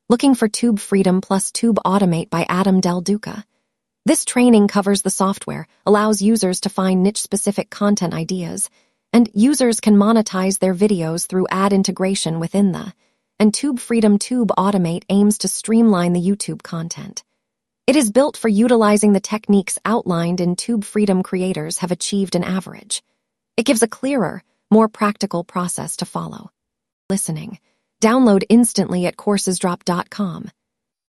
Looking for Tube Freedom plus Tube Automate by Adam Del Duca. This training covers the software, allows users to find niche-specific content ideas, and users can monetize their videos through ad integration within and Tube Freedom Tube Automate aims to streamline the YouTube content. It is built for utilizing the techniques outlined in Tube Freedom. Creators have achieved an average. It gives a clearer, more practical process to follow. Listening. Download instantly at coursesdrop.com.